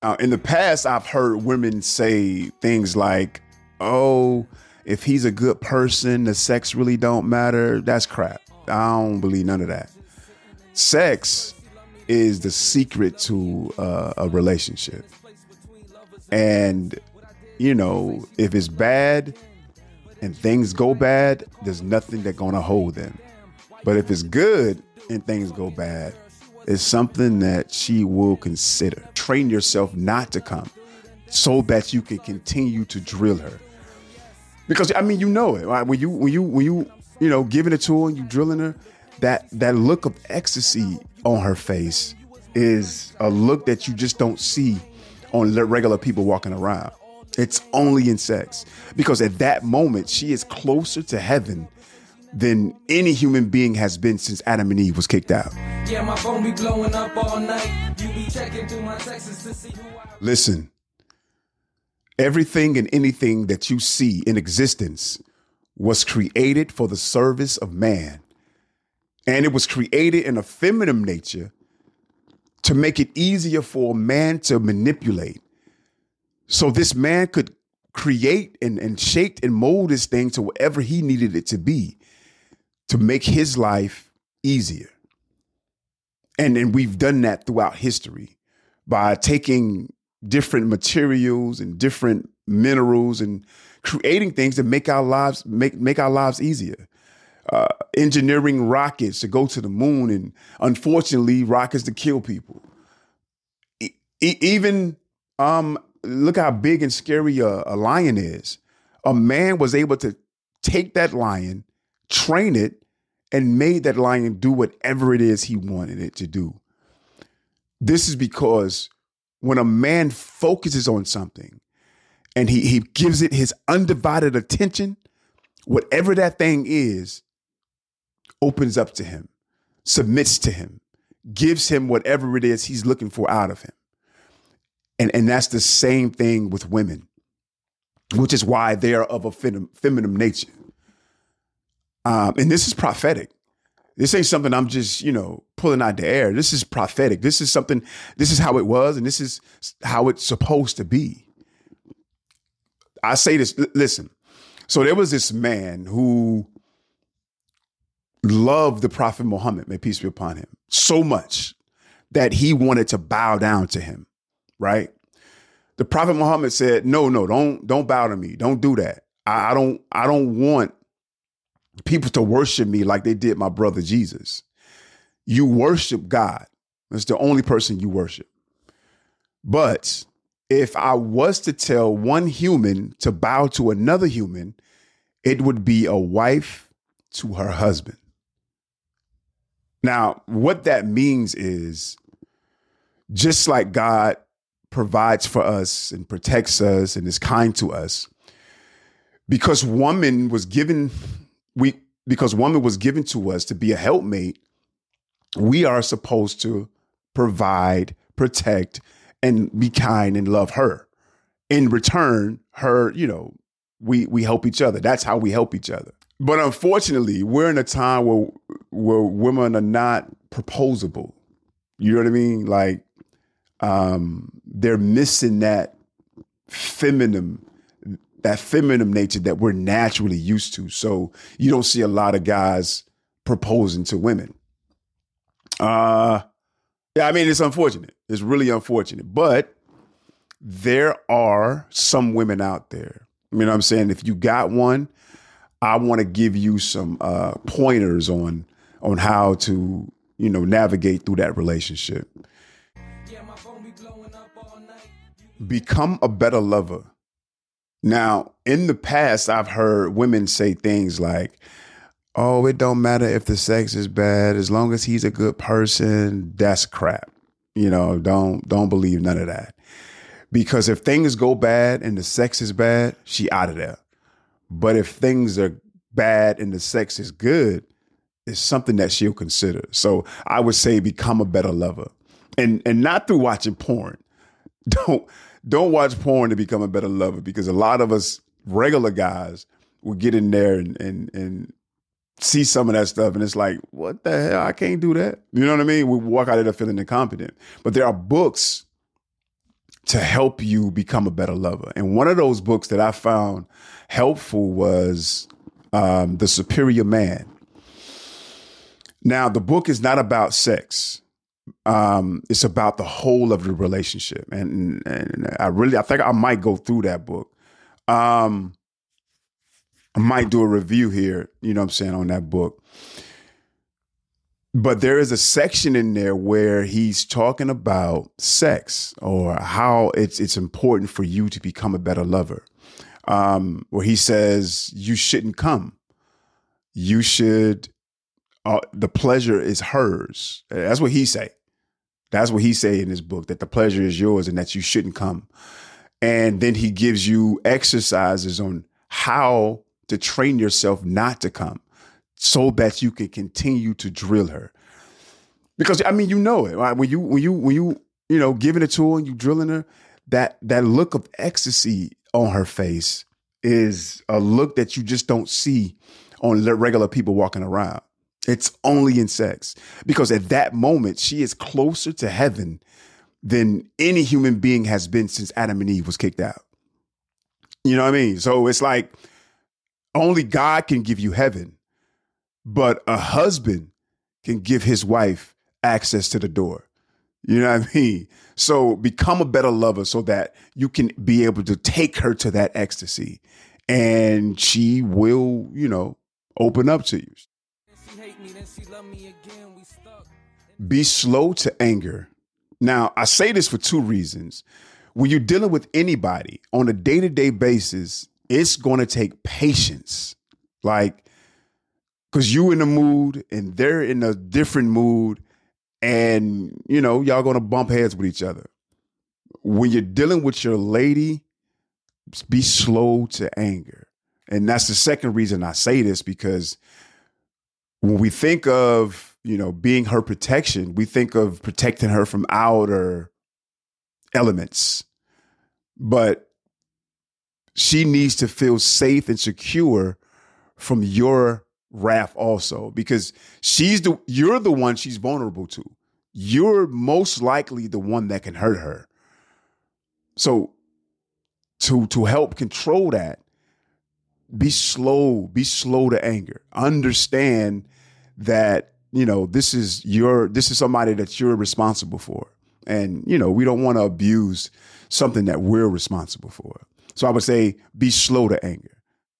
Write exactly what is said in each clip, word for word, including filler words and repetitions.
Uh, in the past, I've heard women say things like, "Oh, if he's a good person, the sex really don't matter." That's crap. I don't believe none of that. Sex is the secret to uh, a relationship. And, you know, if it's bad and things go bad, there's nothing that's going to hold them. But if it's good and things go bad, it's something that she will consider. Train yourself not to come so that you can continue to drill her. Because, I mean, you know it, right? When you, when you, when you, you know, giving it to her and you drilling her, that, that look of ecstasy on her face is a look that you just don't see on regular people walking around. It's only in sex, because at that moment, she is closer to heaven than any human being has been since Adam and Eve was kicked out. Yeah, my phone be blowing up all night. You be checking through my texts to see who I... Listen, everything and anything that you see in existence was created for the service of man. And it was created in a feminine nature to make it easier for a man to manipulate. So this man could create and, and shape and mold this thing to whatever he needed it to be, to make his life easier. And, and we've done that throughout history by taking different materials and different minerals and creating things that make our lives make, make our lives easier. Uh, engineering rockets to go to the moon, and unfortunately, rockets to kill people. E- even um, look how big and scary a, a lion is. A man was able to take that lion, train it, and made that lion do whatever it is he wanted it to do. This is because when a man focuses on something and he, he gives it his undivided attention, whatever that thing is, opens up to him, submits to him, gives him whatever it is he's looking for out of him. And, and that's the same thing with women, which is why they are of a fem- feminine nature. Um, and this is prophetic. This ain't something I'm just, you know, pulling out the air. This is prophetic. This is something, this is how it was, and this is how it's supposed to be. I say this, l- listen. So there was this man who loved the Prophet Muhammad, may peace be upon him, so much that he wanted to bow down to him, right? The Prophet Muhammad said, no, no, don't, don't bow to me. Don't do that. I, I don't, I don't want people to worship me like they did my brother Jesus. You worship God. That's the only person you worship. But if I was to tell one human to bow to another human, it would be a wife to her husband. Now, what that means is, just like God provides for us and protects us and is kind to us, because woman was given, we because woman was given to us to be a helpmate, we are supposed to provide, protect, and be kind and love her. In return, her, you know, we we help each other. That's how we help each other. But unfortunately, we're in a time where where women are not proposable. You know what I mean? Like, um, they're missing that feminine, that feminine nature that we're naturally used to. So you don't see a lot of guys proposing to women. Uh, yeah, I mean, it's unfortunate. It's really unfortunate. But there are some women out there. You know what I'm saying? If you got one, I want to give you some uh, pointers on on how to, you know, navigate through that relationship. Become a better lover. Now, in the past, I've heard women say things like, oh, it don't matter if the sex is bad. As long as he's a good person, that's crap. You know, don't don't believe none of that. Because if things go bad and the sex is bad, she out of there. But if things are bad and the sex is good, it's something that she'll consider. So I would say become a better lover. And and not through watching porn. Don't don't watch porn to become a better lover, because a lot of us regular guys will get in there and and and see some of that stuff and it's like, what the hell? I can't do that. You know what I mean? We walk out of there feeling incompetent. But there are books to help you become a better lover. And one of those books that I found helpful was um, The Superior Man. Now, the book is not about sex. Um, it's about the whole of the relationship. And, and I really, I think I might go through that book. Um, I might do a review here, you know what I'm saying, on that book. But there is a section in there where he's talking about sex or how it's it's important for you to become a better lover. Um, where he says you shouldn't come. You should, uh, the pleasure is hers. That's what he say. That's what he say in his book, that the pleasure is yours and that you shouldn't come. And then he gives you exercises on how to train yourself not to come, so that you can continue to drill her. Because I mean, you know it, right? When you when you when you you know giving it to her and you drilling her, that that look of ecstasy on her face is a look that you just don't see on regular people walking around. It's only in sex, because at that moment she is closer to heaven than any human being has been since Adam and Eve was kicked out. You know what I mean? So it's like only God can give you heaven. But a husband can give his wife access to the door. You know what I mean? So become a better lover so that you can be able to take her to that ecstasy, and she will, you know, open up to you. Be slow to anger. Now, I say this for two reasons. When you're dealing with anybody on a day-to-day basis, it's going to take patience. Like, because you in the mood and they're in a different mood, and, you know, y'all going to bump heads with each other. When you're dealing with your lady, be slow to anger. And that's the second reason I say this, because when we think of, you know, being her protection, we think of protecting her from outer elements. But she needs to feel safe and secure from your wrath also, because she's the you're the one she's vulnerable to. You're most likely the one that can hurt her. So to to help control that, be slow, be slow to anger. Understand that, you know, this is your this is somebody that you're responsible for. And, you know, we don't want to abuse something that we're responsible for. So I would say be slow to anger.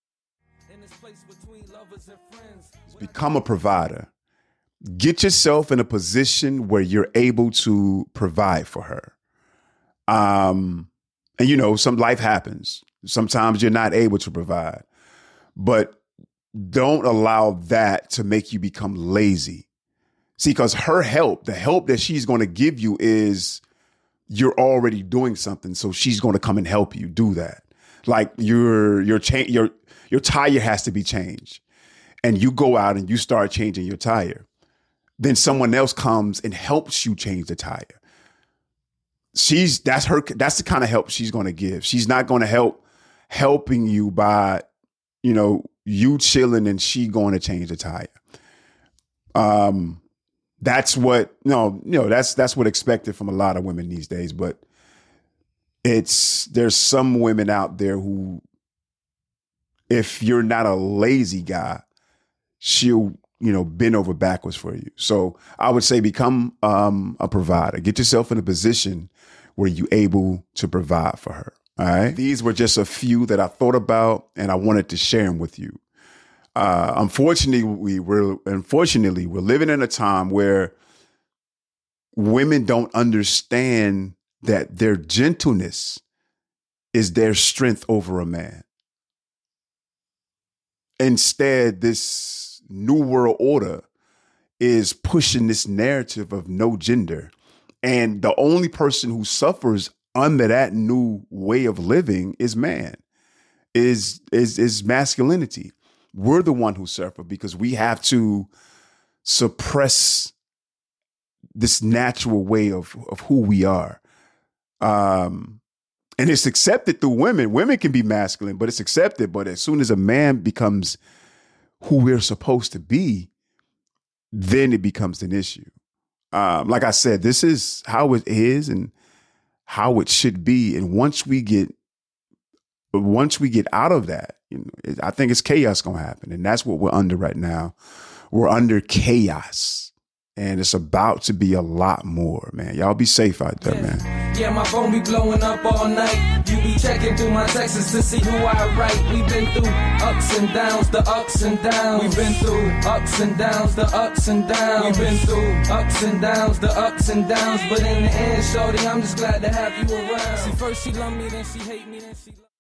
Become a provider. Get yourself in a position where you're able to provide for her. Um, and, you know, some life happens. Sometimes you're not able to provide, but don't allow that to make you become lazy. See, because her help, the help that she's going to give you is you're already doing something. So she's going to come and help you do that. Like your, your, cha- your, your tire has to be changed. And you go out and you start changing your tire. Then someone else comes and helps you change the tire. She's that's her. That's the kind of help she's going to give. She's not going to help helping you by, you know, you chilling and she going to change the tire. Um, that's what no, you know, that's that's what expected from a lot of women these days. But it's there's some women out there who, if you're not a lazy guy, she'll, you know, bend over backwards for you. So I would say become um, a provider. Get yourself in a position where you're able to provide for her. All right. These were just a few that I thought about and I wanted to share them with you. Uh, unfortunately, we we're unfortunately we're living in a time where women don't understand that their gentleness is their strength over a man. Instead, this new world order is pushing this narrative of no gender. And the only person who suffers under that new way of living is man, is, is, is masculinity. We're the one who suffer because we have to suppress this natural way of, of who we are. Um, and it's accepted through women. Women can be masculine, but it's accepted. But as soon as a man becomes who we're supposed to be, then it becomes an issue. Um, like I said, this is how it is and how it should be. And once we get, once we get out of that, you know, it, I think it's chaos going to happen. And that's what we're under right now. We're under chaos. And it's about to be a lot more, man. Y'all be safe out there, yeah. man. Yeah, my phone be blowing up all night. You be checking through my texts to see who I write. We've been through ups and downs, the ups and downs. We've been through ups and downs, the ups and downs. We've been through ups and downs, the ups and downs. But in the end, shorty, I'm just glad to have you around. See, first she love me, then she hate me, then she